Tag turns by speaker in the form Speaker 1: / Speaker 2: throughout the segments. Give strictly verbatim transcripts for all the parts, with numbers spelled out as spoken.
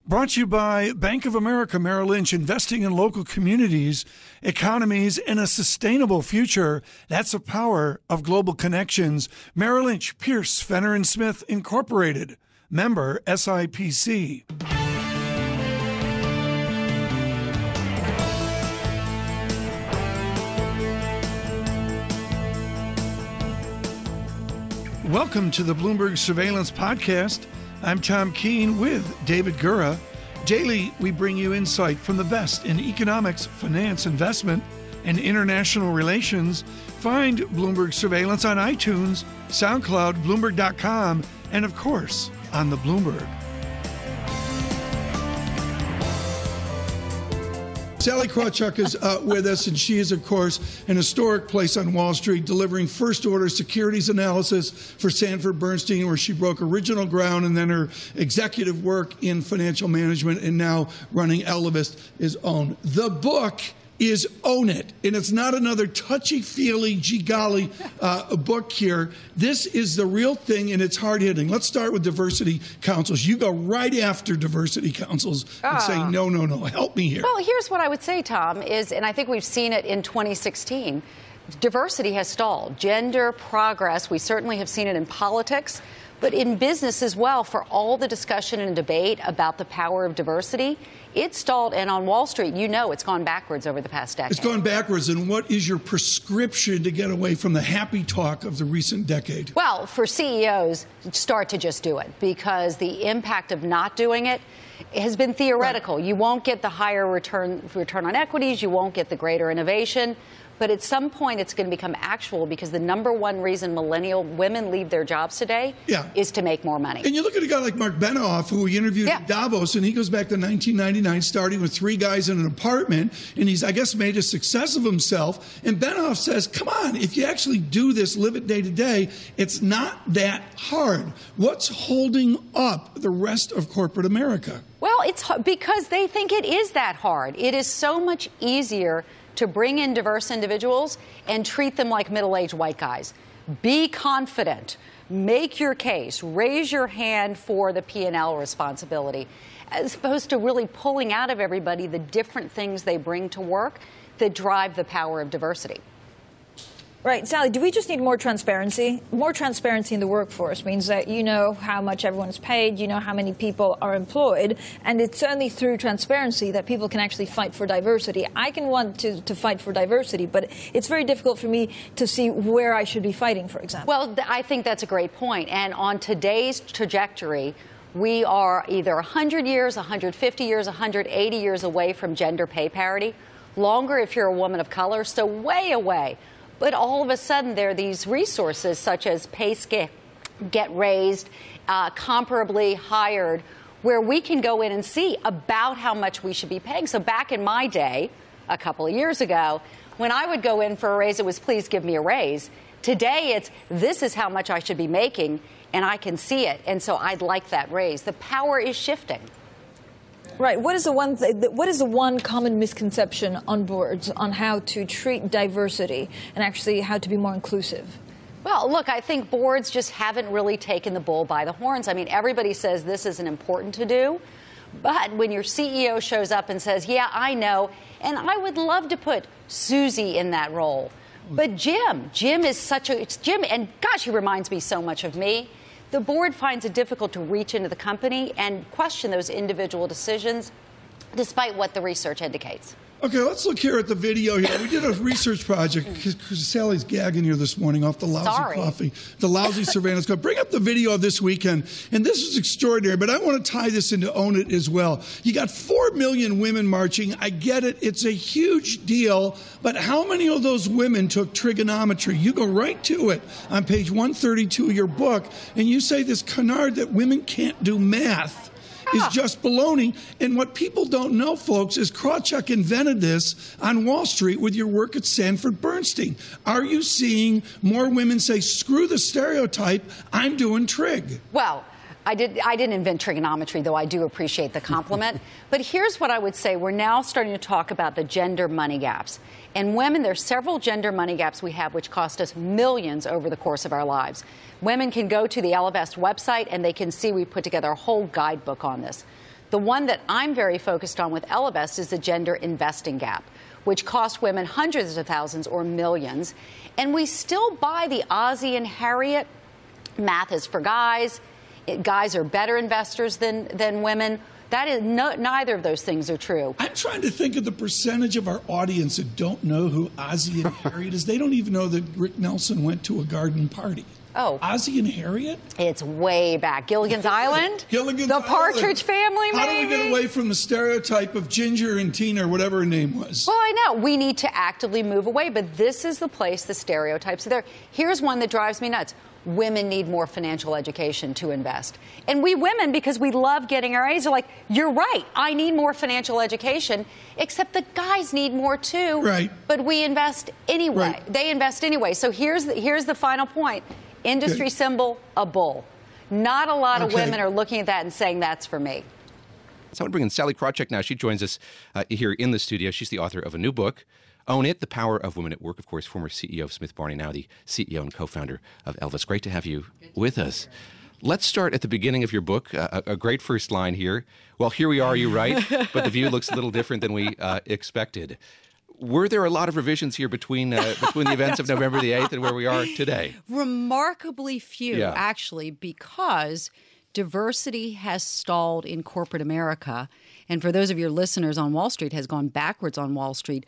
Speaker 1: Brought to you by Bank of America Merrill Lynch, investing in local communities, economies, and a sustainable future. That's the power of global connections. Merrill Lynch, Pierce, Fenner and Smith, Incorporated. Member S I P C. Welcome to the Bloomberg Surveillance Podcast. I'm Tom Keene with David Gura. Daily, we bring you insight from the best in economics, finance, investment, and international relations. Find Bloomberg Surveillance on iTunes, SoundCloud, Bloomberg dot com, and of course, on the Bloomberg. Sallie Krawcheck is uh, with us, and she is, of course, an historic place on Wall Street, delivering first-order securities analysis for Sanford Bernstein, where she broke original ground, and then her executive work in financial management and now running Ellevest is OWN. The book is Own It, and it's not another touchy-feely, gee golly uh, book here. This is the real thing, and it's hard-hitting. Let's start with diversity councils. You go right after diversity councils and uh, say, no, no, no, help me here.
Speaker 2: Well, here's what I would say, Tom, is, and I think we've seen it in twenty sixteen, diversity has stalled. Gender progress, we certainly have seen it in politics, but in business as well, for all the discussion and debate about the power of diversity, it stalled. And on Wall Street, you know it's gone backwards over the past decade.
Speaker 1: It's gone backwards. And what is your prescription to get away from the happy talk of the recent decade?
Speaker 2: Well, for C E Os, start to just do it, because the impact of not doing it has been theoretical. Right. You won't get the higher return, return on equities. You won't get the greater innovation. But at some point, it's going to become actual, because the number one reason millennial women leave their jobs today yeah. is to make more money.
Speaker 1: And you look at a guy like Mark Benioff, who we interviewed yeah. at Davos, and he goes back to nineteen ninety-nine, starting with three guys in an apartment, and he's, I guess, made a success of himself. And Benioff says, come on, if you actually do this, live it day to day, it's not that hard. What's holding up the rest of corporate America?
Speaker 2: Well, it's because they think it is that hard. It is so much easier to bring in diverse individuals and treat them like middle-aged white guys. Be confident. Make your case. Raise your hand for the P and L responsibility, as opposed to really pulling out of everybody the different things they bring to work that drive the power of diversity.
Speaker 3: Right. Sallie, do we just need more transparency? More transparency in the workforce means that you know how much everyone's paid, you know how many people are employed, and it's only through transparency that people can actually fight for diversity. I can want to, to fight for diversity, but it's very difficult for me to see where I should be fighting, for example.
Speaker 2: Well, th- I think that's a great point. And on today's trajectory, we are either one hundred years, one hundred fifty years, one hundred eighty years away from gender pay parity. Longer if you're a woman of color, so way away. But all of a sudden, there are these resources such as pay scale, get raised, uh, comparably hired, where we can go in and see about how much we should be paying. So back in my day, a couple of years ago, when I would go in for a raise, it was, please give me a raise. Today, it's, this is how much I should be making, and I can see it. And so I'd like that raise. The power is shifting.
Speaker 3: Right. What is the one th- what is the one common misconception on boards on how to treat diversity and actually how to be more inclusive?
Speaker 2: Well, look, I think boards just haven't really taken the bull by the horns. I mean, everybody says this isn't important to do. But when your C E O shows up and says, yeah, I know, and I would love to put Susie in that role. But Jim, Jim is such a, it's Jim, and gosh, he reminds me so much of me. The board finds it difficult to reach into the company and question those individual decisions, despite what the research indicates.
Speaker 1: Okay, let's look here at the video here. We did a research project because Sallie's gagging here this morning off the lousy
Speaker 2: Sorry.
Speaker 1: coffee, the lousy surveillance. Go bring up the video of this weekend, and this is extraordinary. But I want to tie this into Own It as well. You got four million women marching. I get it; it's a huge deal. But how many of those women took trigonometry? You go right to it on page one thirty-two of your book, and you say this canard that women can't do math is just baloney. And what people don't know, folks, is Krawcheck invented this on Wall Street with your work at Sanford Bernstein. Are you seeing more women say, screw the stereotype, I'm doing trig?
Speaker 2: Well, I, did, I didn't invent trigonometry, though I do appreciate the compliment. But here's what I would say. We're now starting to talk about the gender money gaps. And women, there's several gender money gaps we have which cost us millions over the course of our lives. Women can go to the Ellevest website and they can see we put together a whole guidebook on this. The one that I'm very focused on with Ellevest is the gender investing gap, which cost women hundreds of thousands or millions. And we still buy the Ozzie and Harriet. Math is for guys. It, guys are better investors than, than women. That is no, neither of those things are true.
Speaker 1: I'm trying to think of the percentage of our audience that don't know who Ozzie and Harriet is. They don't even know that Rick Nelson went to a garden party.
Speaker 2: Oh.
Speaker 1: Ozzie and Harriet?
Speaker 2: It's way back. Gilligan's Island?
Speaker 1: Gilligan's
Speaker 2: the
Speaker 1: Island.
Speaker 2: Partridge Family, maybe?
Speaker 1: How do we get away from the stereotype of Ginger and Tina, or whatever her name was?
Speaker 2: Well, I know. We need to actively move away, but this is the place the stereotypes are there. Here's one that drives me nuts. Women need more financial education to invest. And we women, because we love getting our A's, are like, you're right, I need more financial education, except the guys need more too.
Speaker 1: Right.
Speaker 2: But we invest anyway.
Speaker 1: Right.
Speaker 2: They invest anyway. So here's the, here's the final point. Industry okay. symbol, a bull. Not a lot okay. of women are looking at that and saying that's for me.
Speaker 4: So I want to bring in Sallie Krawcheck now. She joins us uh, here in the studio. She's the author of a new book, Own It, The Power of Women at Work. Of course, former C E O of Smith Barney, now the C E O and co-founder of Ellevest. Great to have you with us. Let's start at the beginning of your book. Uh, a, a great first line here. Well, here we are, you write, but the view looks a little different than we uh, expected. Were there a lot of revisions here between uh, between the events of November the eighth and where we are today?
Speaker 5: Remarkably few,
Speaker 4: yeah.
Speaker 5: actually, because diversity has stalled in corporate America. And for those of your listeners on Wall Street, has gone backwards on Wall Street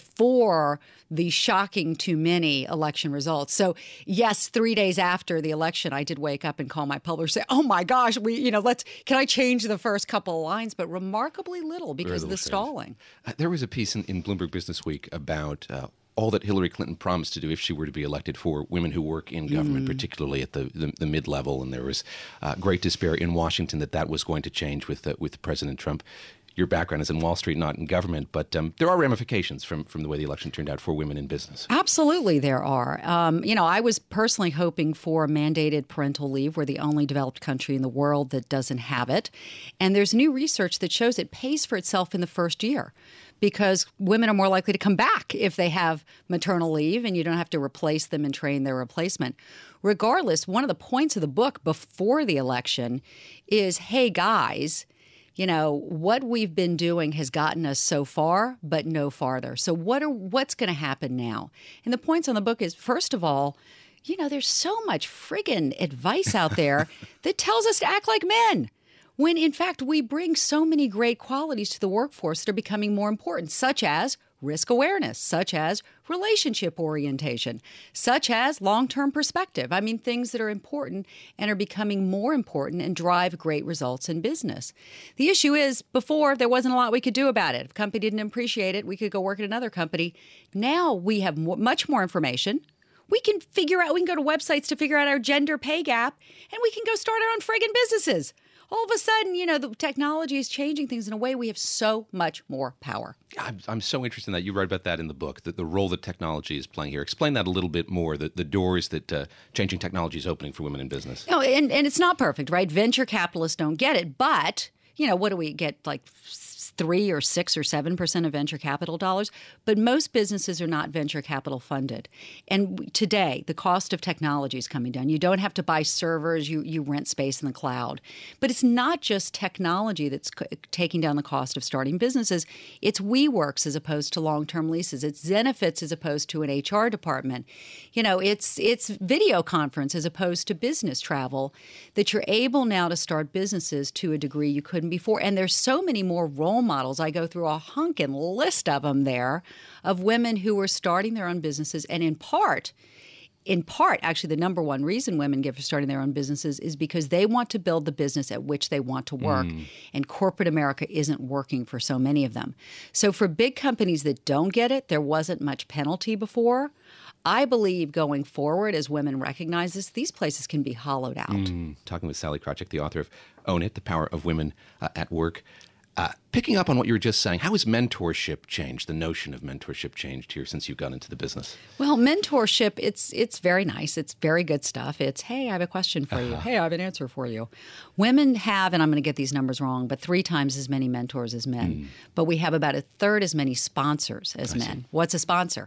Speaker 5: before the shocking to many election results. So yes, three days after the election, I did wake up and call my publisher and say, oh my gosh, we, you know, let's, can I change the first couple of lines? But remarkably little because of the stalling.
Speaker 4: Uh, there was a piece in, in Bloomberg Business Week about uh, all that Hillary Clinton promised to do if she were to be elected for women who work in government, mm. particularly at the, the, the mid-level. And there was uh, great despair in Washington that that was going to change with uh, with President Trump. Your background is in Wall Street, not in government, but um, there are ramifications from, from the way the election turned out for women in business.
Speaker 5: Absolutely there are. Um, you know, I was personally hoping for mandated parental leave. We're the only developed country in the world that doesn't have it. And there's new research that shows it pays for itself in the first year, because women are more likely to come back if they have maternal leave and you don't have to replace them and train their replacement. Regardless, one of the points of the book before the election is, hey, guys, you know, what we've been doing has gotten us so far, but no farther. So what are what's going to happen now? And the points on the book is, first of all, you know, there's so much friggin' advice out there that tells us to act like men, when in fact we bring so many great qualities to the workforce that are becoming more important, such as risk awareness, such as relationship orientation, such as long-term perspective. I mean, things that are important and are becoming more important and drive great results in business. The issue is, before, there wasn't a lot we could do about it. If a company didn't appreciate it, we could go work at another company. Now we have more, much more information. We can figure out, we can go to websites to figure out our gender pay gap, and we can go start our own friggin' businesses. All of a sudden, you know, the technology is changing things in a way we have so much more power.
Speaker 4: I'm, I'm so interested in that. You write about that in the book, the, the role that technology is playing here. Explain that a little bit more, the, the doors that uh, changing technology is opening for women in business.
Speaker 5: No, and, and it's not perfect, right? Venture capitalists don't get it. But, you know, what do we get, like three or six or seven percent of venture capital dollars? But most businesses are not venture capital funded. And today, the cost of technology is coming down. You don't have to buy servers. You, you rent space in the cloud. But it's not just technology that's c- taking down the cost of starting businesses. It's WeWorks as opposed to long-term leases. It's Zenefits as opposed to an H R department. You know, it's it's video conference as opposed to business travel, that you're able now to start businesses to a degree you couldn't before. And there's so many more role models. I go through a hunkin' list of them there, of women who are starting their own businesses. And in part, in part, actually, the number one reason women give for starting their own businesses is because they want to build the business at which they want to work. Mm. And corporate America isn't working for so many of them. So for big companies that don't get it, there wasn't much penalty before. I believe going forward, as women recognize this, these places can be hollowed out.
Speaker 4: Mm. Talking with Sallie Krawcheck, the author of Own It, The Power of Women uh, at Work. Uh, picking up on what you were just saying, how has mentorship changed, the notion of mentorship changed here since you've gone into the business?
Speaker 5: Well, mentorship, it's it's very nice. It's very good stuff. It's, hey, I have a question for uh-huh. you. Hey, I have an answer for you. Women have, and I'm going to get these numbers wrong, but three times as many mentors as men. Mm. But we have about a third as many sponsors as I men. See. What's a sponsor?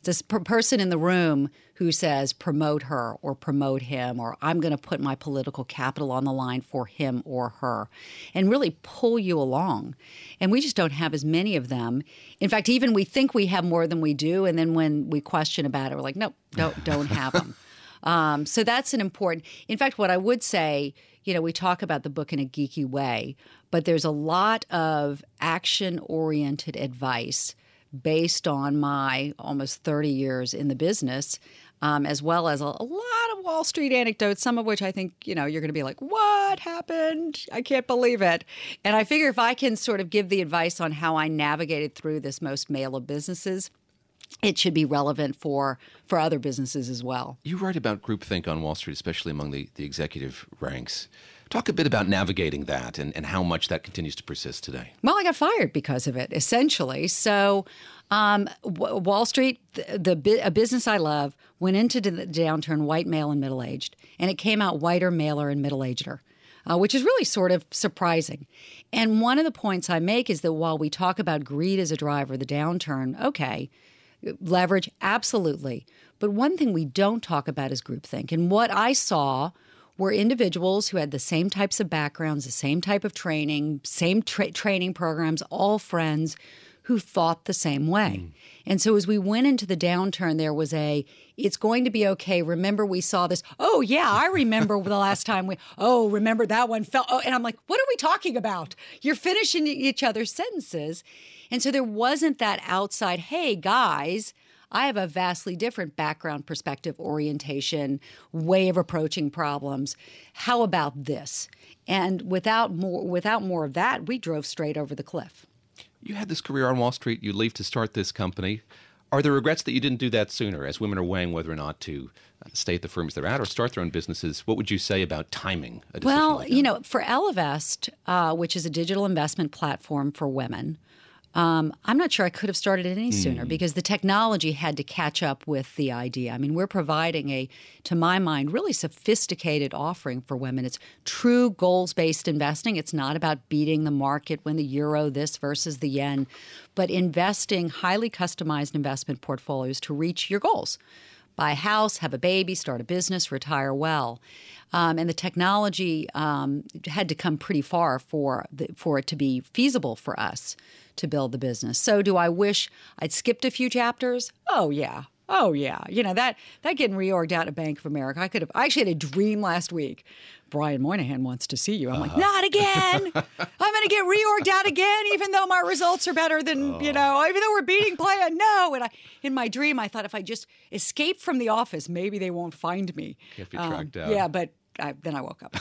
Speaker 5: It's a person in the room who says promote her or promote him, or I'm going to put my political capital on the line for him or her, and really pull you along. And we just don't have as many of them. In fact, even we think we have more than we do, and then when we question about it, we're like, nope, don't, don't have them. Um, so that's an important – in fact, what I would say, you know, we talk about the book in a geeky way, but there's a lot of action-oriented advice based on my almost thirty years in the business, um, as well as a, a lot of Wall Street anecdotes, some of which I think, you know, you're going to be like, what happened? I can't believe it. And I figure if I can sort of give the advice on how I navigated through this most male of businesses, it should be relevant for, for other businesses as well.
Speaker 4: You write about groupthink on Wall Street, especially among the, the executive ranks. Talk a bit about navigating that and, and how much that continues to persist today.
Speaker 5: Well, I got fired because of it, essentially. So um, w- Wall Street, the, the a business I love, went into the downturn white, male, and middle-aged, and it came out whiter, maler, and middle-ageder, uh, which is really sort of surprising. And one of the points I make is that while we talk about greed as a driver of the downturn, okay, leverage, absolutely. But one thing we don't talk about is groupthink. And what I saw were individuals who had the same types of backgrounds, the same type of training, same tra- training programs, all friends who thought the same way. Mm. And so as we went into the downturn, there was a, it's going to be okay. Remember, we saw this. Oh, yeah, I remember the last time we, oh, remember that one fell. Oh, and I'm like, what are we talking about? You're finishing each other's sentences. And so there wasn't that outside, hey, guys, I have a vastly different background, perspective, orientation, way of approaching problems. How about this? And without more, without more of that, we drove straight over the cliff.
Speaker 4: You had this career on Wall Street. You leave to start this company. Are there regrets that you didn't do that sooner? As women are weighing whether or not to stay at the firms they're at or start their own businesses, what would you say about timing a decision
Speaker 5: Well,
Speaker 4: like
Speaker 5: you know, for Ellevest, uh, which is a digital investment platform for women, Um, I'm not sure I could have started it any sooner mm. because the technology had to catch up with the idea. I mean, we're providing a, to my mind, really sophisticated offering for women. It's true goals-based investing. It's not about beating the market when the euro this versus the yen, but investing highly customized investment portfolios to reach your goals. Buy a house, have a baby, start a business, retire well. Um, and the technology um, had to come pretty far for the, for it to be feasible for us to build the business. So do I wish I'd skipped a few chapters? Oh, yeah. Oh, yeah. You know, that that getting reorged out of Bank of America, I could have – I actually had a dream last week. Brian Moynihan wants to see you. I'm uh-huh. like, not again. I'm going to get reorged out again, even though my results are better than, oh. you know, even though we're beating plan. No. And I, in my dream, I thought if I just escape from the office, maybe they won't find me.
Speaker 4: Can't be tracked
Speaker 5: um,
Speaker 4: down.
Speaker 5: Yeah, but I, then I woke up.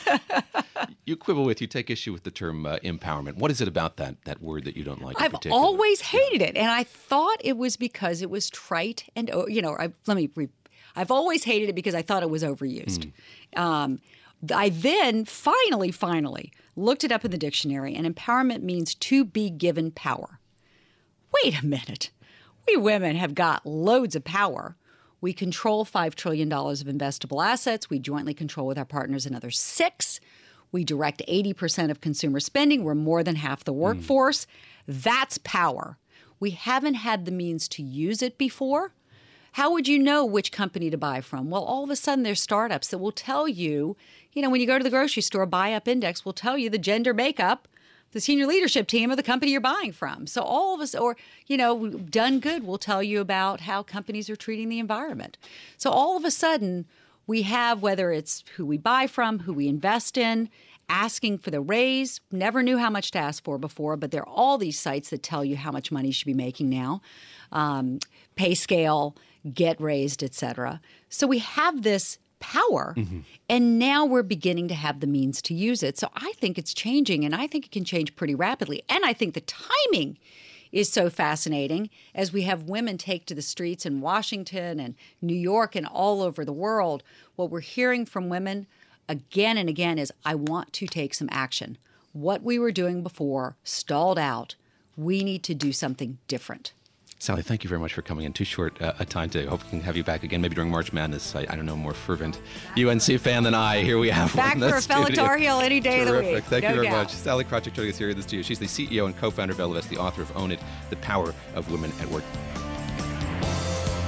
Speaker 4: You quibble with, you take issue with the term uh, empowerment. What is it about that that word that you don't like in
Speaker 5: I've
Speaker 4: particular?
Speaker 5: always hated it, and I thought it was because it was trite and, you know, I, let me, re, I've always hated it because I thought it was overused. Mm. Um, I then finally, finally looked it up in the dictionary, and empowerment means to be given power. Wait a minute. We women have got loads of power. We control five trillion dollars of investable assets. We jointly control with our partners another six. We direct eighty percent of consumer spending. We're more than half the workforce. Mm. That's power. We haven't had the means to use it before. How would you know which company to buy from? Well, all of a sudden there's startups that will tell you, you know, when you go to the grocery store, Buy Up Index will tell you the gender makeup, the senior leadership team of the company you're buying from. So all of us, or, you know, Done Good will tell you about how companies are treating the environment. So all of a sudden we have, whether it's who we buy from, who we invest in, asking for the raise, never knew how much to ask for before, but there are all these sites that tell you how much money you should be making now, um, pay scale, get raised, et cetera. So we have this power, mm-hmm. and now we're beginning to have the means to use it. So I think it's changing, and I think it can change pretty rapidly. And I think the timing is so fascinating as we have women take to the streets in Washington and New York and all over the world. What we're hearing from women again and again is, I want to take some action. What we were doing before stalled out. We need to do something different.
Speaker 4: Sally, thank you very much for coming in. Too short uh, a time today. Hope we can have you back again, maybe during March Madness. I, I don't know, more fervent U N C fan than I. Here we have
Speaker 5: back
Speaker 4: one.
Speaker 5: Back for a fellow Tar Heel any day
Speaker 4: Terrific.
Speaker 5: of the week.
Speaker 4: Thank
Speaker 5: no
Speaker 4: you very
Speaker 5: doubt.
Speaker 4: much. Sally Krawcheck joining us here in the studio. She's the C E O and co-founder of Ellevest, the author of Own It, The Power of Women at Work.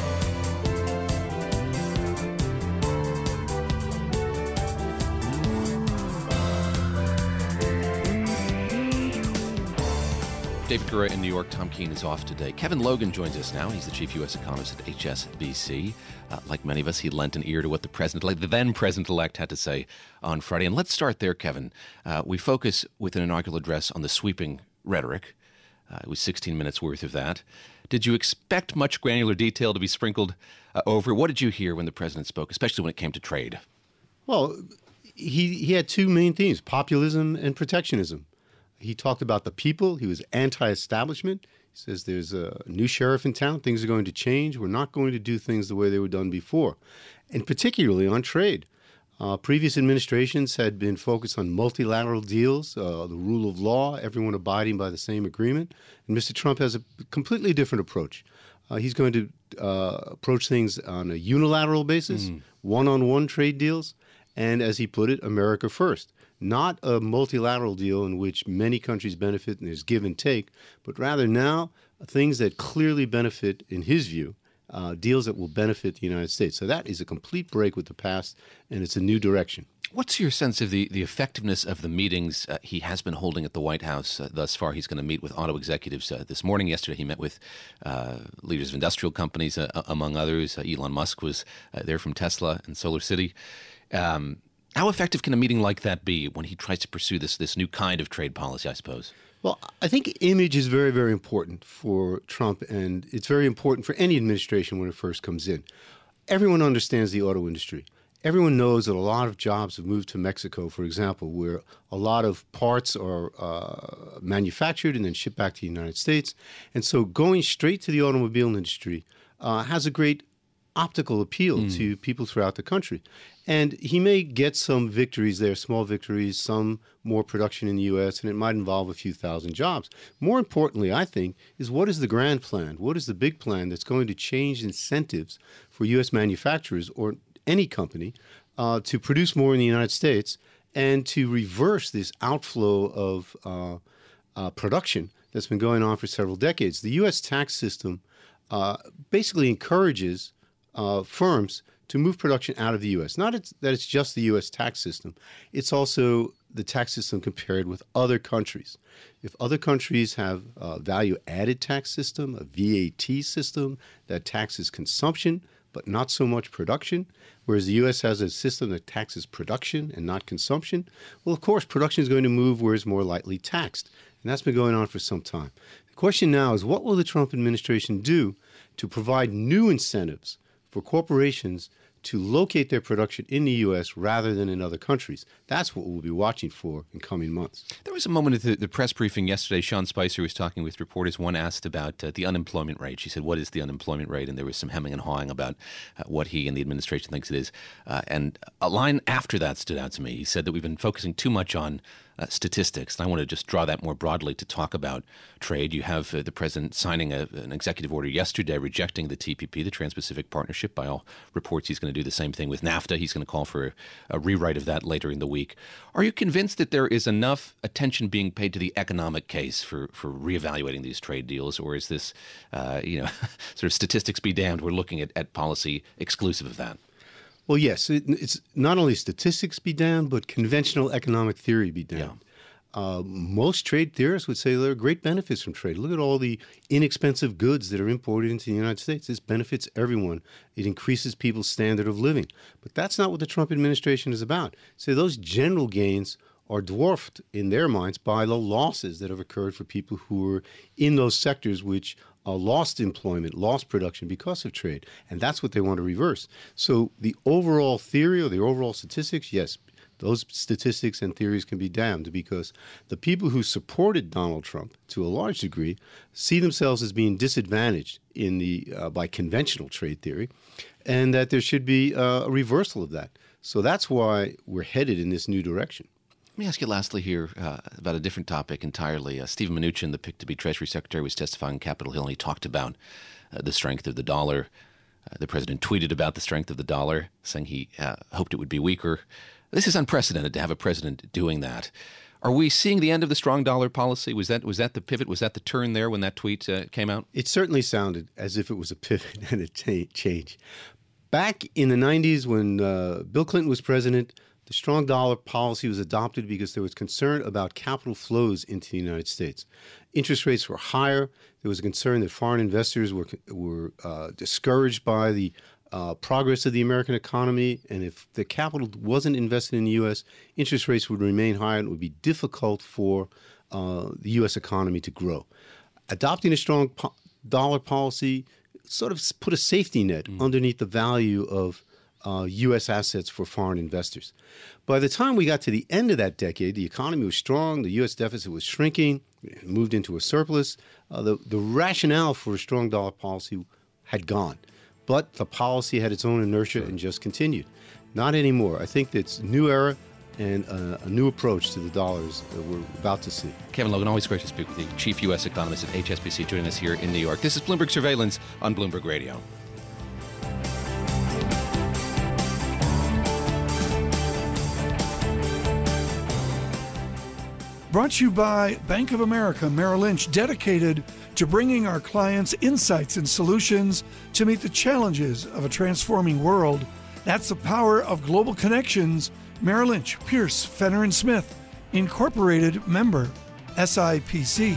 Speaker 4: David Gura in New York. Tom Keene is off today. Kevin Logan joins us now. He's the chief U S economist at H S B C. Uh, like many of us, he lent an ear to what the president, like the then president-elect, had to say on Friday. And let's start there, Kevin. Uh, we focus with an inaugural address on the sweeping rhetoric. Uh, it was sixteen minutes worth of that. Did you expect much granular detail to be sprinkled uh, over? What did you hear when the president spoke, especially when it came to trade?
Speaker 6: Well, he, he had two main themes, populism and protectionism. He talked about the people. He was anti-establishment. He says there's a new sheriff in town. Things are going to change. We're not going to do things the way they were done before, and particularly on trade. Uh, previous administrations had been focused on multilateral deals, uh, the rule of law, everyone abiding by the same agreement. And Mister Trump has a completely different approach. Uh, he's going to uh, approach things on a unilateral basis, mm. one-on-one trade deals, and, as he put it, America first. Not a multilateral deal in which many countries benefit and there's give and take, but rather now things that clearly benefit, in his view, uh, deals that will benefit the United States. So that is a complete break with the past, and it's a new direction.
Speaker 4: What's your sense of the, the effectiveness of the meetings uh, he has been holding at the White House uh, thus far? He's going to meet with auto executives uh, this morning. Yesterday he met with uh, leaders of industrial companies, uh, among others. Uh, Elon Musk was uh, there from Tesla and Solar City. Um, How effective can a meeting like that be when he tries to pursue this this new kind of trade policy, I suppose?
Speaker 6: Well, I think image is very, very important for Trump, and it's very important for any administration when it first comes in. Everyone understands the auto industry. Everyone knows that a lot of jobs have moved to Mexico, for example, where a lot of parts are uh, manufactured and then shipped back to the United States. And so going straight to the automobile industry uh, has a great optical appeal mm. to people throughout the country. And he may get some victories there, small victories, some more production in the U S, and it might involve a few thousand jobs. More importantly, I think, is what is the grand plan? What is the big plan that's going to change incentives for U S manufacturers or any company uh, to produce more in the United States and to reverse this outflow of uh, uh, production that's been going on for several decades? The U S tax system uh, basically encourages Uh, firms to move production out of the U S. Not it's, that it's just the U S tax system. It's also the tax system compared with other countries. If other countries have a value-added tax system, a V A T system that taxes consumption but not so much production, whereas the U S has a system that taxes production and not consumption, well, of course, production is going to move where it's more lightly taxed. And that's been going on for some time. The question now is, what will the Trump administration do to provide new incentives for corporations to locate their production in the U S rather than in other countries? That's what we'll be watching for in coming months.
Speaker 4: There was a moment at the, the press briefing yesterday. Sean Spicer was talking with reporters. One asked about uh, the unemployment rate. She said, what is the unemployment rate? And there was some hemming and hawing about uh, what he and the administration thinks it is. Uh, and a line after that stood out to me. He said that we've been focusing too much on Uh, statistics. And I want to just draw that more broadly to talk about trade. You have uh, the president signing a, an executive order yesterday rejecting the T P P, the Trans-Pacific Partnership. By all reports, he's going to do the same thing with NAFTA. He's going to call for a, a rewrite of that later in the week. Are you convinced that there is enough attention being paid to the economic case for, for reevaluating these trade deals? Or is this, uh, you know, sort of statistics be damned, we're looking at, at policy exclusive of that?
Speaker 6: Well, yes, it, it's not only statistics be damned, but conventional economic theory be damned. Yeah. Uh, most trade theorists would say there are great benefits from trade. Look at all the inexpensive goods that are imported into the United States. This benefits everyone. It increases people's standard of living. But that's not what the Trump administration is about. So those general gains are dwarfed in their minds by the losses that have occurred for people who are in those sectors which Uh, lost employment, lost production because of trade. And that's what they want to reverse. So the overall theory or the overall statistics, yes, those statistics and theories can be damned, because the people who supported Donald Trump to a large degree see themselves as being disadvantaged in the uh, by conventional trade theory, and that there should be uh, a reversal of that. So that's why we're headed in this new direction.
Speaker 4: Let me ask you lastly here uh, about a different topic entirely. Uh, Steven Mnuchin, the picked-to-be Treasury Secretary, was testifying on Capitol Hill, and he talked about uh, the strength of the dollar. Uh, the president tweeted about the strength of the dollar, saying he uh, hoped it would be weaker. This is unprecedented to have a president doing that. Are we seeing the end of the strong dollar policy? Was that was that the pivot? Was that the turn there when that tweet uh, came out?
Speaker 6: It certainly sounded as if it was a pivot and a t- change. Back in the nineties when uh, Bill Clinton was president, The strong dollar policy was adopted because there was concern about capital flows into the United States. Interest rates were higher. There was a concern that foreign investors were were uh, discouraged by the uh, progress of the American economy, and if the capital wasn't invested in the U S, interest rates would remain high, and it would be difficult for uh, the U S economy to grow. Adopting a strong po- dollar policy sort of put a safety net mm. underneath the value of uh, U S assets for foreign investors. By the time we got to the end of that decade, the economy was strong, the U S deficit was shrinking, it moved into a surplus. Uh, the, the rationale for a strong dollar policy had gone. But the policy had its own inertia sure. and just continued. Not anymore. I think it's a new era and a, a new approach to the dollars that we're about to see.
Speaker 4: Kevin Logan, always great to speak with you, Chief U S Economist at H S B C, joining us here in New York. This is Bloomberg Surveillance on Bloomberg Radio.
Speaker 1: Brought to you by Bank of America Merrill Lynch, dedicated to bringing our clients insights and solutions to meet the challenges of a transforming world. That's the power of global connections. Merrill Lynch, Pierce, Fenner and Smith, Incorporated, member, S I P C.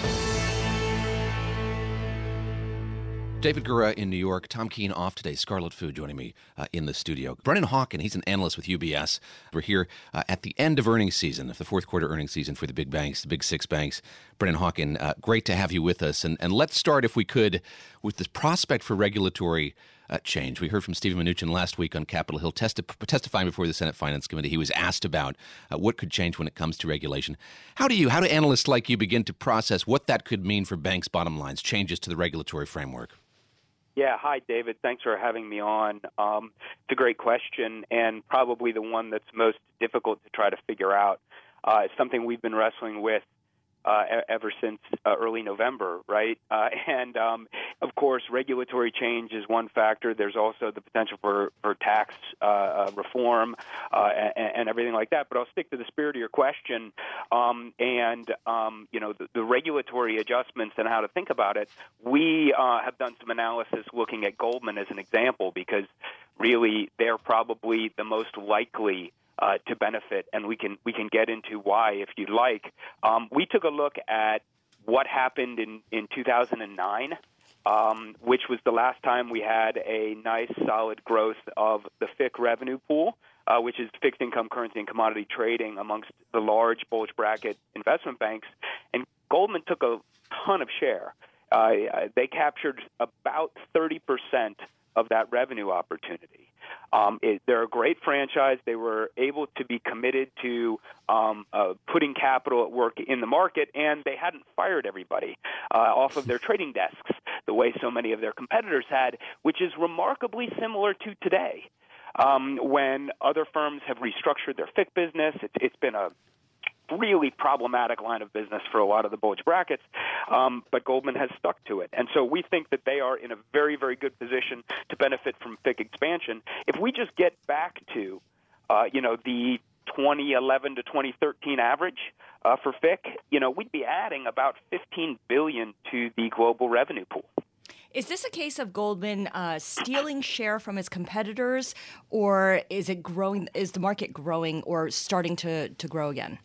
Speaker 4: David Gura in New York, Tom Keene off today, Scarlet Fu joining me uh, in the studio. Brennan Hawken, he's an analyst with U B S. We're here uh, at the end of earnings season, of the fourth quarter earnings season for the big banks, the big six banks. Brennan Hawken, uh, great to have you with us. And, and let's start, if we could, with this prospect for regulatory uh, change. We heard from Stephen Mnuchin last week on Capitol Hill testi- testifying before the Senate Finance Committee. He was asked about uh, what could change when it comes to regulation. How do you, how do analysts like you begin to process what that could mean for banks' bottom lines, changes to the regulatory framework?
Speaker 7: Yeah, hi, David. Thanks for having me on. Um, it's a great question, and probably the one that's most difficult to try to figure out. Uh, it's something we've been wrestling with uh, ever since uh, early November, right? Uh, and, um, of course, regulatory change is one factor. There's also the potential for, for tax uh, reform uh, and, and everything like that. But I'll stick to the spirit of your question. Um, and, um, you know, the, the regulatory adjustments and how to think about it, we uh, have done some analysis looking at Goldman as an example, because really they're probably the most likely Uh, to benefit, and we can we can get into why if you'd like. Um, we took a look at what happened in, in two thousand nine, um, which was the last time we had a nice solid growth of the F I C revenue pool, uh, which is fixed income, currency, and commodity trading amongst the large bulge bracket investment banks. And Goldman took a ton of share. Uh, they captured about thirty percent of that revenue opportunity. Um, it, they're a great franchise. They were able to be committed to um, uh, putting capital at work in the market, and they hadn't fired everybody uh, off of their trading desks the way so many of their competitors had, which is remarkably similar to today. Um, when other firms have restructured their F I C business, it's, it's been a really problematic line of business for a lot of the bulge brackets, um, but Goldman has stuck to it. And so we think that they are in a very, very good position to benefit from F I C expansion. If we just get back to, uh, you know, the twenty eleven to twenty thirteen average uh, for F I C, you know, we'd be adding about fifteen billion dollars to the global revenue pool.
Speaker 8: Is this a case of Goldman uh, stealing share from its competitors, or is it growing? Is the market growing or starting to, to grow again?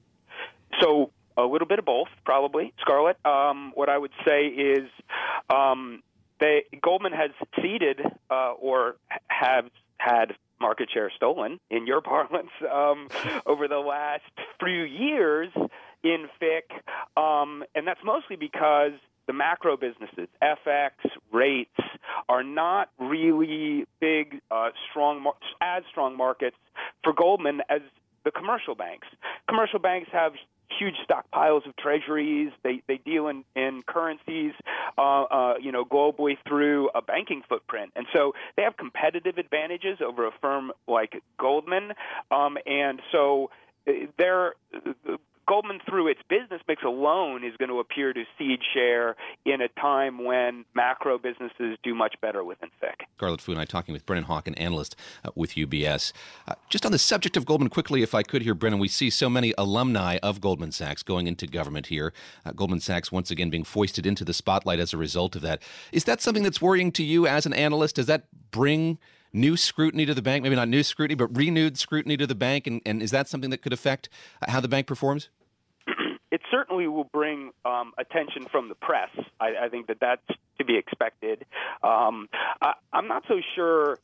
Speaker 7: So a little bit of both, probably, Scarlett. Um, what I would say is um, they, Goldman has ceded uh, or have had market share stolen, in your parlance, um, over the last few years in F I C, um, and that's mostly because the macro businesses, F X, rates, are not really big, uh, strong, as strong markets for Goldman as the commercial banks. Commercial banks have huge stockpiles of treasuries. They they deal in, in currencies, uh, uh, you know, globally through a banking footprint. And so they have competitive advantages over a firm like Goldman. Um, and so they're Goldman, through its business mix alone, is going to appear to cede share in a time when macro businesses do much better within F I C.
Speaker 4: Scarlet Fu and I talking with Brennan Hawken, analyst uh, with U B S. Uh, just on the subject of Goldman, quickly, if I could here, Brennan, we see so many alumni of Goldman Sachs going into government here. Uh, Goldman Sachs once again being foisted into the spotlight as a result of that. Is that something that's worrying to you as an analyst? Does that bring new scrutiny to the bank? Maybe not new scrutiny, but renewed scrutiny to the bank, and, and is that something that could affect how the bank performs?
Speaker 7: It certainly will bring um, attention from the press. I, I think that that's to be expected. Um, I, I'm not so sure.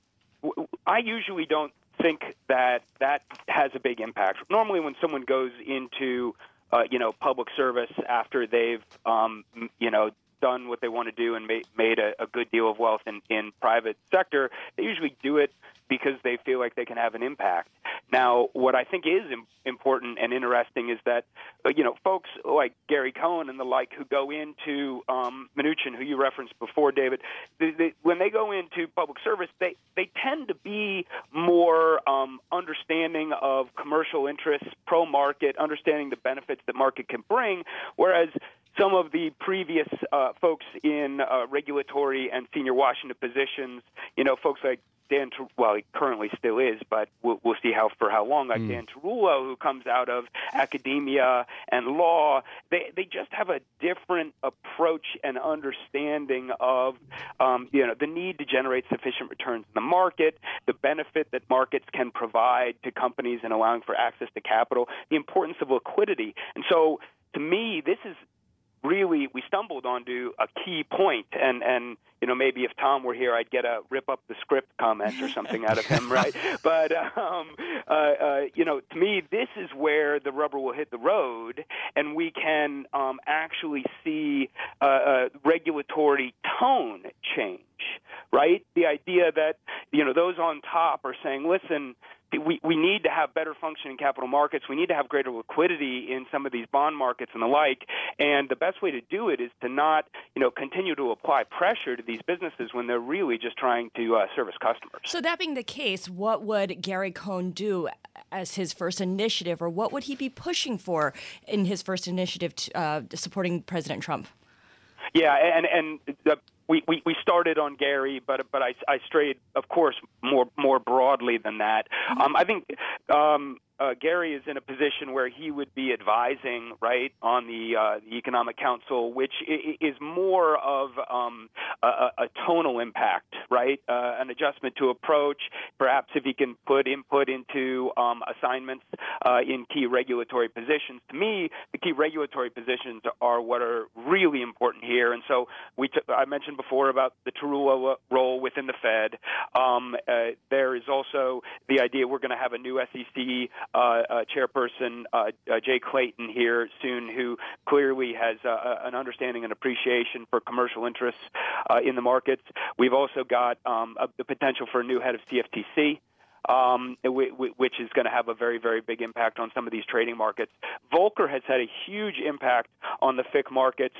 Speaker 7: I usually don't think that that has a big impact. Normally when someone goes into, uh, you know, public service after they've, um, you know, done what they want to do and made, made a, a good deal of wealth in, in private sector, they usually do it because they feel like they can have an impact. Now, what I think is im- important and interesting is that, uh, you know, folks like Gary Cohn and the like who go into um, Mnuchin, who you referenced before, David, they, they, when they go into public service, they, they tend to be more um, understanding of commercial interests, pro-market, understanding the benefits that market can bring, whereas some of the previous uh, folks in uh, regulatory and senior Washington positions, you know, folks like Dan, well, he currently still is, but we'll, we'll see how for how long. Like mm. Dan Tarullo, who comes out of academia and law, they they just have a different approach and understanding of, um, you know, the need to generate sufficient returns in the market, the benefit that markets can provide to companies in allowing for access to capital, the importance of liquidity, and so to me, this is. Really, we stumbled onto a key point, and, and you know maybe if Tom were here, I'd get a rip up the script comment or something out of him, right? But um, uh, uh, you know, to me, this is where the rubber will hit the road, and we can um, actually see uh, a regulatory tone change, right? The idea that you know those on top are saying, listen. We, we need to have better functioning capital markets. We need to have greater liquidity in some of these bond markets and the like. And the best way to do it is to not, you know, continue to apply pressure to these businesses when they're really just trying to uh, service customers.
Speaker 8: So that being the case, what would Gary Cohn do as his first initiative, or what would he be pushing for in his first initiative to, uh, supporting President Trump?
Speaker 7: Yeah, and and the We, we, we started on Gary, but but I, I strayed, of course, more more broadly than that. Um, I think um, uh, Gary is in a position where he would be advising, right, on the, uh, the Economic Council, which is more of um, a, a tonal impact, right, uh, an adjustment to approach. Perhaps if he can put input into um, assignments uh, in key regulatory positions. To me, the key regulatory positions are what are really important here. And so we t- I mentioned before about the Tarullo role within the Fed. Um, uh, there is also the idea we're going to have a new S E C uh, uh, chairperson, uh, uh, Jay Clayton, here soon, who clearly has uh, an understanding and appreciation for commercial interests uh, in the markets. We've also got um, a, the potential for a new head of C F T C. Um, which is going to have a very, very big impact on some of these trading markets. Volcker has had a huge impact on the F I C markets,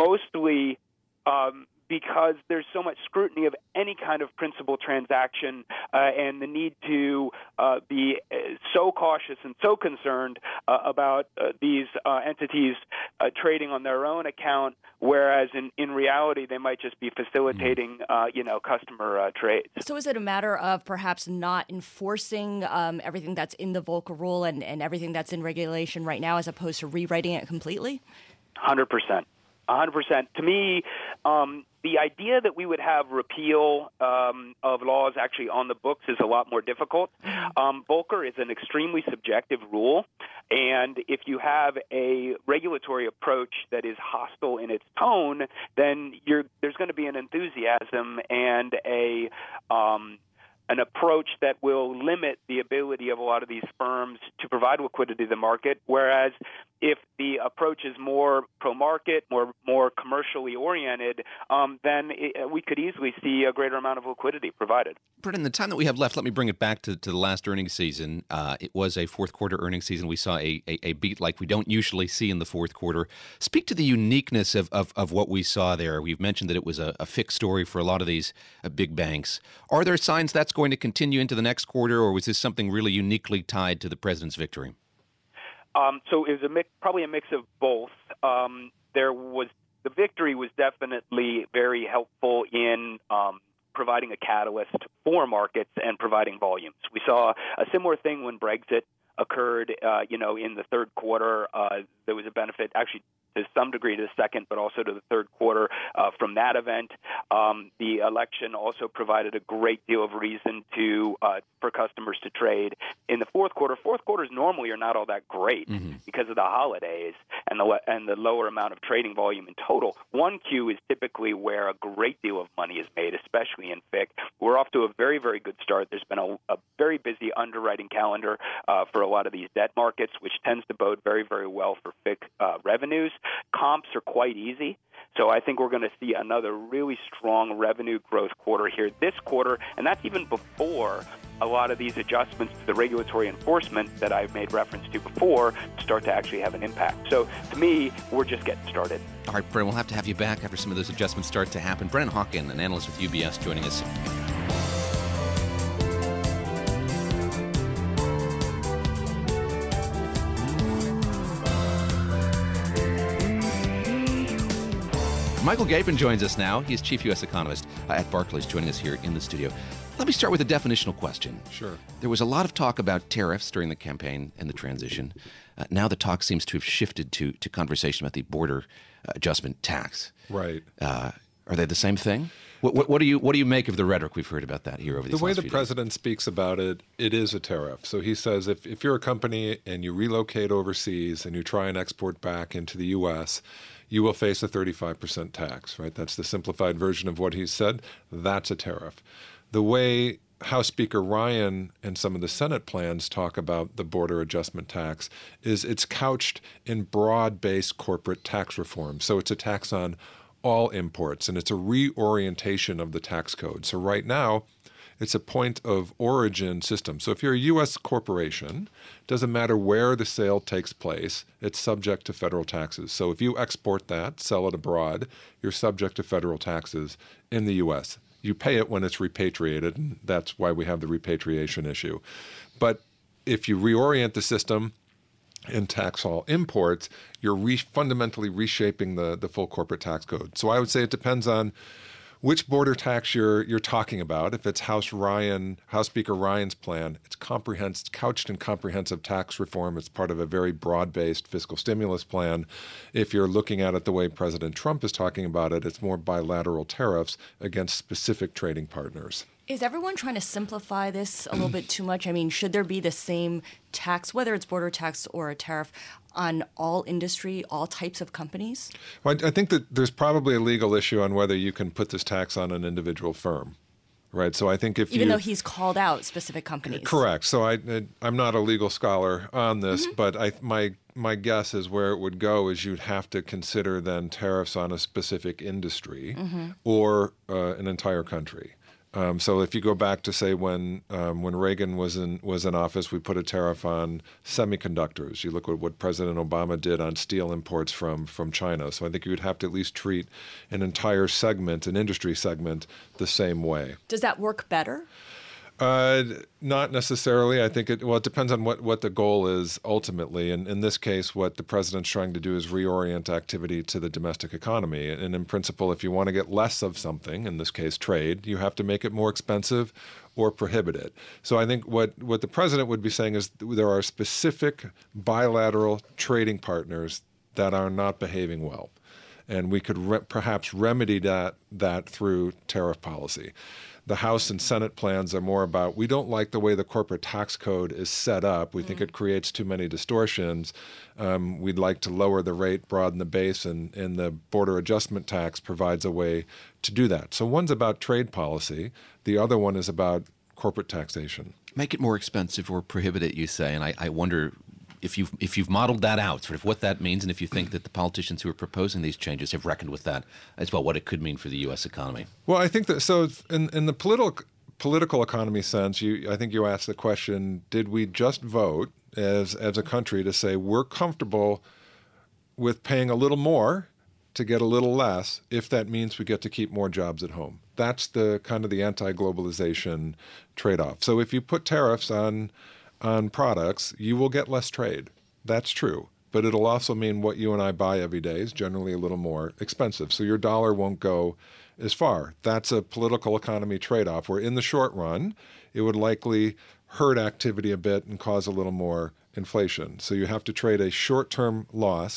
Speaker 7: mostly um, because there's so much scrutiny of any kind of principal transaction uh, and the need to uh, be so cautious and so concerned uh, about uh, these uh, entities uh, trading on their own account, whereas in, in reality they might just be facilitating, uh, you know, customer uh, trades.
Speaker 8: So is it a matter of perhaps not enforcing um, everything that's in the Volcker rule and, and everything that's in regulation right now as opposed to rewriting it completely?
Speaker 7: one hundred percent. one hundred percent. To me, um, the idea that we would have repeal um, of laws actually on the books is a lot more difficult. Um, Volcker is an extremely subjective rule, and if you have a regulatory approach that is hostile in its tone, then you're, there's going to be an enthusiasm and a um, an approach that will limit the ability of a lot of these firms to provide liquidity to the market, whereas if the approach is more pro-market, more more commercially oriented, um, then it, we could easily see a greater amount of liquidity provided.
Speaker 4: Brendan, the time that we have left, let me bring it back to, to the last earnings season. Uh, it was a fourth quarter earnings season. We saw a, a, a beat like we don't usually see in the fourth quarter. Speak to the uniqueness of, of, of what we saw there. We've mentioned that it was a, a fixed story for a lot of these uh, big banks. Are there signs that's going to continue into the next quarter, or was this something really uniquely tied to the president's victory?
Speaker 7: Um, so it was a mix, probably a mix of both. Um, there was the victory was definitely very helpful in um, providing a catalyst for markets and providing volumes. We saw a similar thing when Brexit occurred. Uh, you know, in the third quarter, uh, there was a benefit actually to some degree to the second, but also to the third quarter uh, from that event. Um, the election also provided a great deal of reason to uh, for customers to trade in the fourth quarter. Fourth quarters normally are not all that great mm-hmm. because of the holidays and the and the lower amount of trading volume in total. one Q is typically where a great deal of money is made, especially in F I C. We're off to a very, very good start. There's been a, a very busy underwriting calendar uh, for a lot of these debt markets, which tends to bode very, very well for F I C uh, revenues. Comps are quite easy. So I think we're going to see another really strong revenue growth quarter here this quarter, and that's even before a lot of these adjustments to the regulatory enforcement that I've made reference to before start to actually have an impact. So to me, we're just getting started.
Speaker 4: All right, Brennan, we'll have to have you back after some of those adjustments start to happen. Brennan Hawken, an analyst with U B S, joining us. Michael Gapin joins us now. He's chief U S economist uh, at Barclays, joining us here in the studio. Let me start with a definitional question.
Speaker 9: Sure.
Speaker 4: There was a lot of talk about tariffs during the campaign and the transition. Uh, now the talk seems to have shifted to to conversation about the border uh, adjustment tax.
Speaker 9: Right.
Speaker 4: Uh, are they the same thing? What, what, what do you what do you make of the rhetoric we've heard about that here over these
Speaker 9: The way
Speaker 4: last
Speaker 9: the
Speaker 4: few
Speaker 9: president
Speaker 4: days?
Speaker 9: speaks about it, it is a tariff. So he says if, if you're a company and you relocate overseas and you try and export back into the U S, you will face a thirty-five percent tax, right? That's the simplified version of what he said. That's a tariff. The way House Speaker Ryan and some of the Senate plans talk about the border adjustment tax is it's couched in broad-based corporate tax reform. So it's a tax on all imports, and it's a reorientation of the tax code. So right now, it's a point of origin system. So if you're a U S corporation, doesn't matter where the sale takes place, it's subject to federal taxes. So if you export that, sell it abroad, you're subject to federal taxes in the U S. You pay it when it's repatriated, and that's why we have the repatriation issue. But if you reorient the system and tax all imports, you're re- fundamentally reshaping the, the full corporate tax code. So I would say it depends on which border tax you're you're talking about. If it's House Ryan, House Speaker Ryan's plan, it's comprehensive, couched in comprehensive tax reform. It's part of a very broad-based fiscal stimulus plan. If you're looking at it the way President Trump is talking about it, it's more bilateral tariffs against specific trading partners.
Speaker 8: Is everyone trying to simplify this a little bit too much? I mean, should there be the same tax, whether it's border tax or a tariff, on all industry, all types of companies?
Speaker 9: Well, I think that there's probably a legal issue on whether you can put this tax on an individual firm, right? So I think if
Speaker 8: Even
Speaker 9: you,
Speaker 8: though he's called out specific companies.
Speaker 9: Correct. So I, I'm not a legal scholar on this, mm-hmm. but I, my my guess is where it would go is you'd have to consider then tariffs on a specific industry mm-hmm. or uh, an entire country. Um, so if you go back to say when um, when Reagan was in was in office, we put a tariff on semiconductors. You look at what President Obama did on steel imports from from China. So I think you would have to at least treat an entire segment, an industry segment, the same way.
Speaker 8: Does that work better?
Speaker 9: Uh, not necessarily. I think it, well, it depends on what, what the goal is ultimately. And in this case, what the president's trying to do is reorient activity to the domestic economy. And in principle, if you want to get less of something, in this case, trade, you have to make it more expensive or prohibit it. So I think what, what the president would be saying is there are specific bilateral trading partners that are not behaving well. And we could re- perhaps remedy that that through tariff policy. The House and Senate plans are more about, we don't like the way the corporate tax code is set up. We mm-hmm. think it creates too many distortions. Um, we'd like to lower the rate, broaden the base, and, and the border adjustment tax provides a way to do that. So one's about trade policy. The other one is about corporate taxation.
Speaker 4: Make it more expensive or prohibit it, you say, and I, I wonder if you've if you've modeled that out, sort of what that means, and if you think that the politicians who are proposing these changes have reckoned with that as well, what it could mean for the U S economy.
Speaker 9: Well, I think that so in in the political political economy sense, you I think you asked the question: did we just vote as as a country to say we're comfortable with paying a little more to get a little less if that means we get to keep more jobs at home? That's the kind of the anti-globalization trade-off. So if you put tariffs on on products, you will get less trade. That's true. But it'll also mean what you and I buy every day is generally a little more expensive. So your dollar won't go as far. That's a political economy trade-off where in the short run, it would likely hurt activity a bit and cause a little more inflation. So you have to trade a short-term loss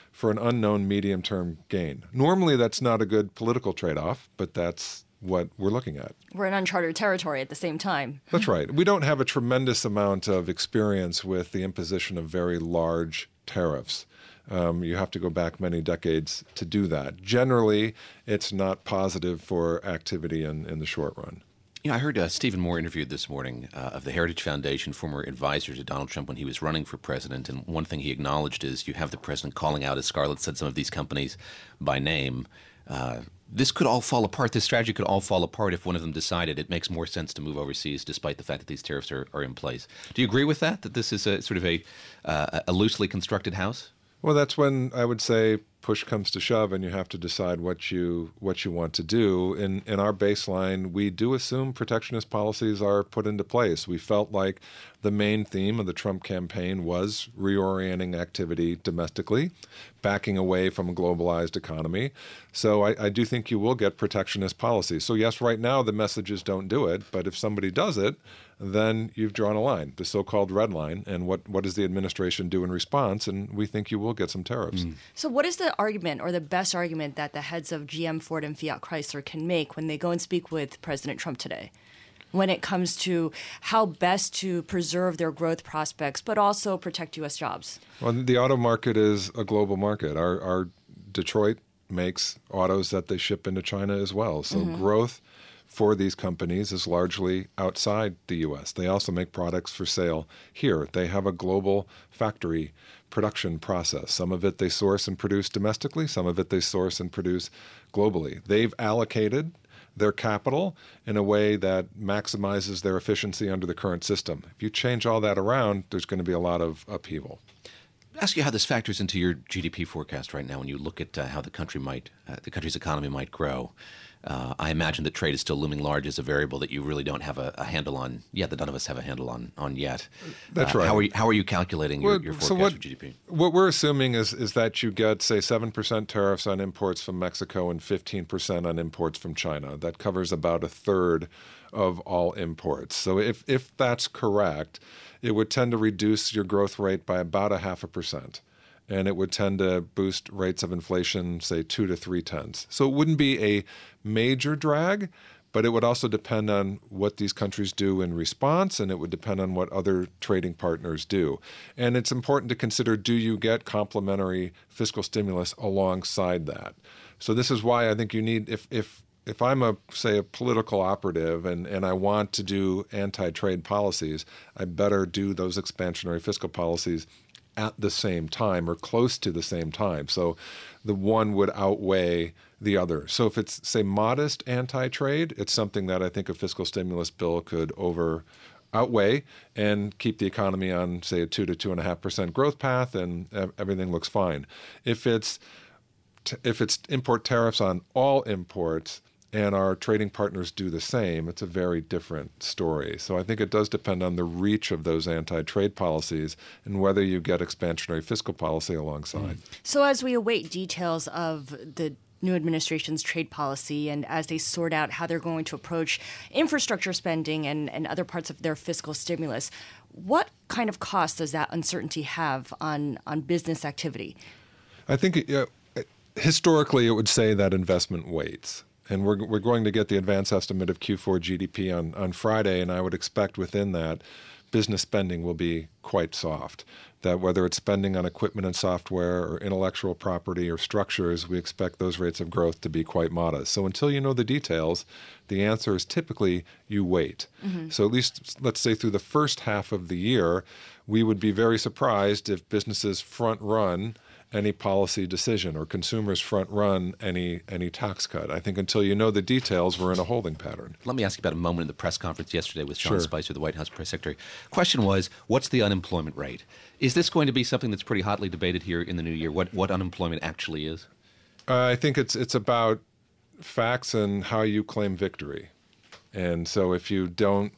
Speaker 9: for an unknown medium-term gain. Normally, that's not a good political trade-off, but that's what we're looking at.
Speaker 8: We're in uncharted territory at the same time.
Speaker 9: That's right. We don't have a tremendous amount of experience with the imposition of very large tariffs. Um, you have to go back many decades to do that. Generally, it's not positive for activity in, in the short run.
Speaker 4: You know, I heard uh, Stephen Moore interviewed this morning uh, of the Heritage Foundation, former advisor to Donald Trump when he was running for president. And one thing he acknowledged is you have the president calling out, as Scarlett said, some of these companies by name. Uh, this could all fall apart. This strategy could all fall apart if one of them decided it makes more sense to move overseas, despite the fact that these tariffs are, are in place. Do you agree with that, that this is a, sort of a, uh, a loosely constructed house?
Speaker 9: Well, that's when I would say push comes to shove and you have to decide what you what you want to do. In in our baseline, we do assume protectionist policies are put into place. We felt like the main theme of the Trump campaign was reorienting activity domestically, backing away from a globalized economy. So I, I do think you will get protectionist policies. So yes, right now the message is don't do it, but if somebody does it, then you've drawn a line, the so-called red line, and what, what does the administration do in response? And we think you will get some tariffs. Mm.
Speaker 8: So what is the argument or the best argument that the heads of G M, Ford, and Fiat Chrysler can make when they go and speak with President Trump today, when it comes to how best to preserve their growth prospects, but also protect U S jobs?
Speaker 9: Well, the auto market is a global market. Our, our Detroit makes autos that they ship into China as well. So mm-hmm. growth for these companies is largely outside the U S. They also make products for sale here. They have a global factory production process. Some of it they source and produce domestically. Some of it they source and produce globally. They've allocated their capital in a way that maximizes their efficiency under the current system. If you change all that around, there's going to be a lot of upheaval.
Speaker 4: Ask you how this factors into your G D P forecast right now when you look at uh, how the country might, uh, the country's economy might grow. Uh, I imagine that trade is still looming large as a variable that you really don't have a, a handle on yet, that none of us have a handle on, on yet.
Speaker 9: That's
Speaker 4: uh,
Speaker 9: right.
Speaker 4: How are you, how are you calculating your,
Speaker 9: well,
Speaker 4: your forecast
Speaker 9: so what,
Speaker 4: for G D P?
Speaker 9: What we're assuming is, is that you get, say, seven percent tariffs on imports from Mexico and fifteen percent on imports from China. That covers about a third of all imports. So if, if that's correct, it would tend to reduce your growth rate by about a half a percent. And it would tend to boost rates of inflation, say, two to three tenths. So it wouldn't be a major drag, but it would also depend on what these countries do in response, and it would depend on what other trading partners do. And it's important to consider, do you get complementary fiscal stimulus alongside that? So this is why I think you need, if if if I'm a, say, a political operative and, and I want to do anti-trade policies, I better do those expansionary fiscal policies at the same time or close to the same time. So the one would outweigh the other. So if it's, say, modest anti-trade, it's something that I think a fiscal stimulus bill could over outweigh and keep the economy on, say, a two to two and a half percent growth path, and everything looks fine. If it's t- if it's import tariffs on all imports, and our trading partners do the same, it's a very different story. So I think it does depend on the reach of those anti-trade policies and whether you get expansionary fiscal policy alongside.
Speaker 8: So as we await details of the new administration's trade policy and as they sort out how they're going to approach infrastructure spending and, and other parts of their fiscal stimulus, what kind of cost does that uncertainty have on, on business activity?
Speaker 9: I think uh, historically it would say that investment waits. And we're we're going to get the advance estimate of Q four G D P on, on Friday, and I would expect within that business spending will be quite soft. That whether it's spending on equipment and software or intellectual property or structures, we expect those rates of growth to be quite modest. So until you know the details, the answer is typically you wait. Mm-hmm. So at least, let's say through the first half of the year, we would be very surprised if businesses front run any policy decision or consumers front run any any tax cut. I think until you know the details, we're in a holding pattern.
Speaker 4: Let me ask you about a moment in the press conference yesterday with Sean
Speaker 9: Sure.
Speaker 4: Spicer, the White House press secretary. Question was, what's the unemployment rate? Is this going to be something that's pretty hotly debated here in the new year, what, what unemployment actually is?
Speaker 9: Uh, I think it's it's about facts and how you claim victory. And so if you don't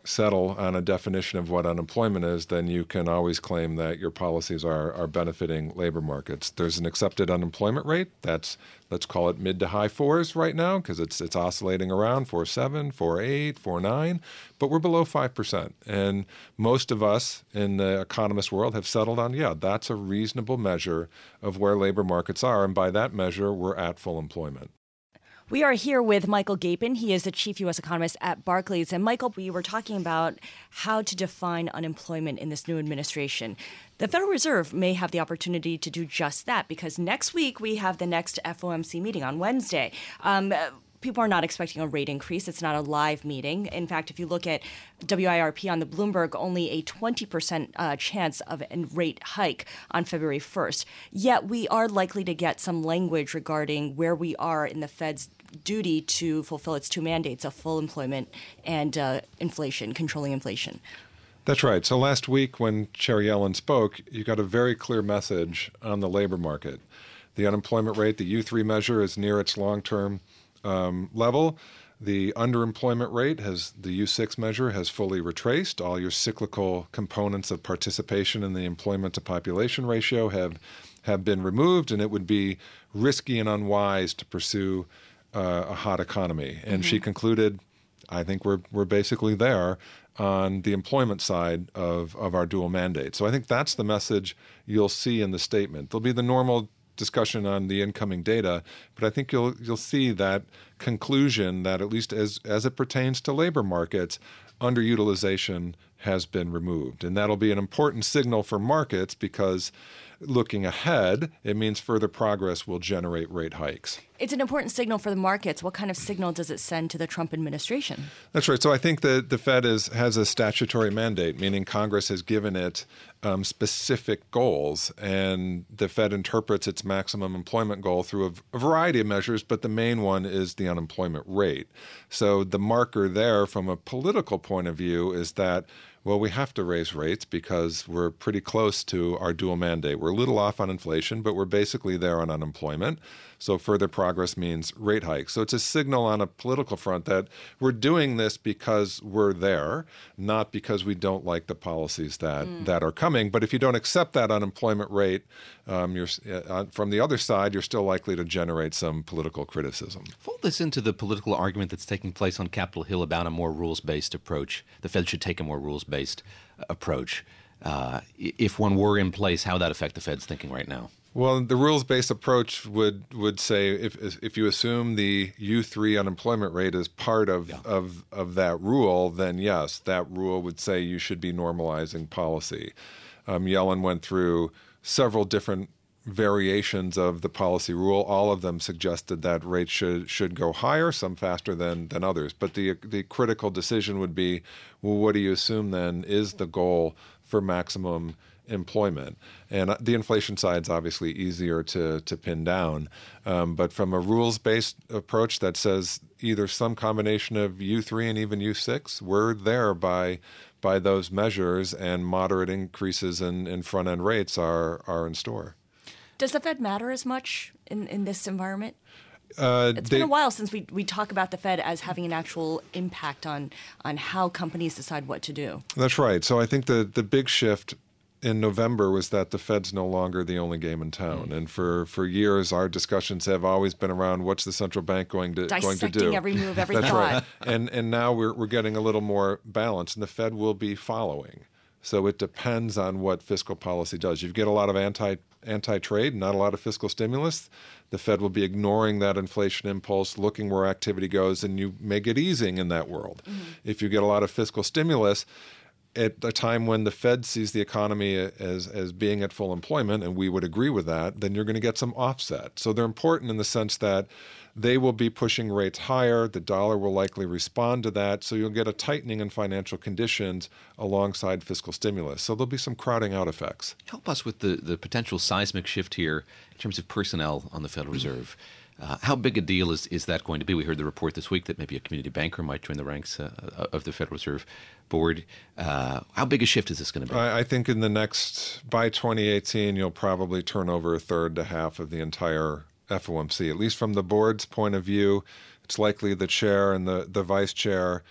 Speaker 9: settle on a definition of what unemployment is, then you can always claim that your policies are, are benefiting labor markets. There's an accepted unemployment rate that's, let's call it mid to high fours right now, because it's it's oscillating around four point seven, four point eight, four point nine, but we're below five percent. And most of us in the economist world have settled on, yeah, that's a reasonable measure of where labor markets are, and by that measure, we're at full employment.
Speaker 8: We are here with Michael Gapin. He is the chief U S economist at Barclays. And Michael, we were talking about how to define unemployment in this new administration. The Federal Reserve may have the opportunity to do just that, because next week we have the next F O M C meeting on Wednesday. Um, People are not expecting a rate increase. It's not a live meeting. In fact, if you look at W I R P on the Bloomberg, only a twenty percent uh, chance of a rate hike on February first. Yet we are likely to get some language regarding where we are in the Fed's duty to fulfill its two mandates of full employment and uh, inflation, controlling inflation.
Speaker 9: That's right. So last week when Chair Yellen spoke, you got a very clear message on the labor market. The unemployment rate, the U three measure, is near its long-term Um, level. The underemployment rate, has the U six measure, has fully retraced. All your cyclical components of participation in the employment to population ratio have have been removed, and it would be risky and unwise to pursue uh, a hot economy. And mm-hmm. she concluded, I think we're we're basically there on the employment side of, of our dual mandate. So I think that's the message you'll see in the statement. There'll be the normal discussion on the incoming data, but I think you'll you'll see that conclusion that, at least as as it pertains to labor markets, underutilization has been removed. And that'll be an important signal for markets, because looking ahead, it means further progress will generate rate hikes.
Speaker 8: It's an important signal for the markets. What kind of signal does it send to the Trump administration?
Speaker 9: That's right. So I think that the Fed is, has a statutory mandate, meaning Congress has given it um, specific goals, and the Fed interprets its maximum employment goal through a, a variety of measures, but the main one is the unemployment rate. So the marker there from a political point of view is that, well, we have to raise rates because we're pretty close to our dual mandate. We're a little off on inflation, but we're basically there on unemployment. So further progress means rate hikes. So it's a signal on a political front that we're doing this because we're there, not because we don't like the policies that, mm. that are coming. But if you don't accept that unemployment rate, um, you're uh, from the other side, you're still likely to generate some political criticism.
Speaker 4: Fold this into the political argument that's taking place on Capitol Hill about a more rules-based approach. The Fed should take a more rules-based approach. Uh, if one were in place, how would that affect the Fed's thinking right now?
Speaker 9: Well, the rules-based approach would, would say if if you assume the U three unemployment rate is part of, yeah. of, of that rule, then yes, that rule would say you should be normalizing policy. Um, Yellen went through several different variations of the policy rule. All of them suggested that rates should should go higher, some faster than, than others. But the the critical decision would be, well, what do you assume then is the goal for maximum employment? And the inflation side is obviously easier to, to pin down. Um, but from a rules-based approach that says either some combination of U three and even U six, we're there by by those measures, and moderate increases in, in front-end rates are are in store.
Speaker 8: Does the Fed matter as much in, in this environment?
Speaker 9: Uh,
Speaker 8: it's
Speaker 9: they,
Speaker 8: been a while since we, we talk about the Fed as having an actual impact on on how companies decide what to do.
Speaker 9: That's right. So I think the, the big shift in November was that the Fed's no longer the only game in town. Mm. And for, for years, our discussions have always been around what's the central bank going to
Speaker 8: Dissecting
Speaker 9: going to do.
Speaker 8: Dissecting every move, every
Speaker 9: That's
Speaker 8: thought.
Speaker 9: Right. And and now we're we're getting a little more balance, and the Fed will be following. So it depends on what fiscal policy does. You get a lot of anti anti-trade, not a lot of fiscal stimulus. The Fed will be ignoring that inflation impulse, looking where activity goes, and you may get easing in that world. Mm-hmm. If you get a lot of fiscal stimulus, at a time when the Fed sees the economy as as being at full employment, and we would agree with that, then you're going to get some offset. So they're important in the sense that they will be pushing rates higher. The dollar will likely respond to that. So you'll get a tightening in financial conditions alongside fiscal stimulus. So there'll be some crowding out effects.
Speaker 4: Help us with the, the potential seismic shift here in terms of personnel on the Federal Reserve. Uh, how big a deal is, is that going to be? We heard the report this week that maybe a community banker might join the ranks uh, of the Federal Reserve Board. Uh, how big a shift is this going to be?
Speaker 9: I, I think in the next, by twenty eighteen, you'll probably turn over a third to half of the entire F O M C. At least from the board's point of view, it's likely the chair and the, the vice chair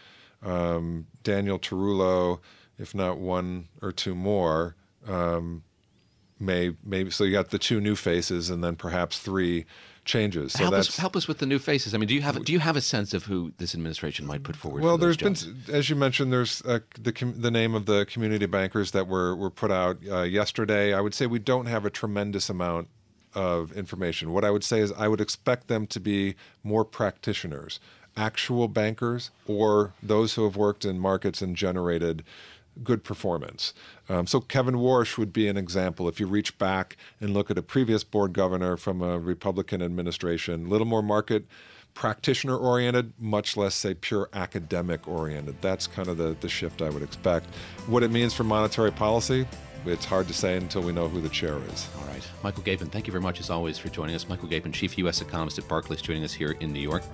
Speaker 9: um, Daniel Tarullo, if not one or two more, um, may maybe so you got the two new faces and then perhaps three changes. So
Speaker 4: help
Speaker 9: that's
Speaker 4: us help us with the new faces. I mean, do you have do you have a sense of who this administration might put forward?
Speaker 9: Well,
Speaker 4: for those
Speaker 9: there's
Speaker 4: jobs?
Speaker 9: been, as you mentioned, there's uh, the com- the name of the community bankers that were were put out uh, yesterday. I would say we don't have a tremendous amount of information. What I would say is I would expect them to be more practitioners, actual bankers, or those who have worked in markets and generated good performance. Um, so Kevin Warsh would be an example. If you reach back and look at a previous board governor from a Republican administration, a little more market practitioner-oriented, much less, say, pure academic-oriented. That's kind of the, the shift I would expect. What it means for monetary policy, it's hard to say until we know who the chair is.
Speaker 4: All right. Michael Gapin, thank you very much, as always, for joining us. Michael Gapin, Chief U S Economist at Barclays, joining us here in New York.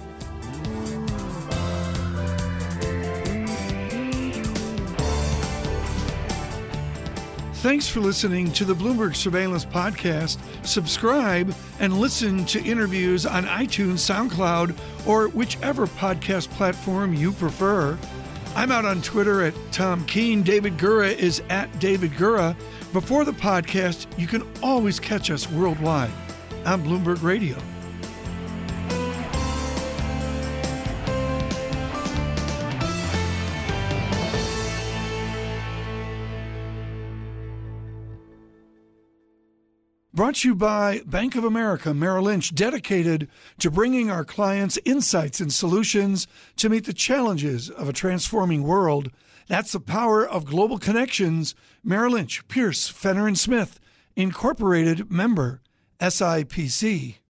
Speaker 1: Thanks for listening to the Bloomberg Surveillance Podcast. Subscribe and listen to interviews on iTunes, SoundCloud, or whichever podcast platform you prefer. I'm out on Twitter at Tom Keene. David Gura is at David Gura. Before the podcast, you can always catch us worldwide on Bloomberg Radio. Brought to you by Bank of America Merrill Lynch, dedicated to bringing our clients insights and solutions to meet the challenges of a transforming world. That's the power of global connections. Merrill Lynch, Pierce, Fenner and Smith, Incorporated, member S I P C.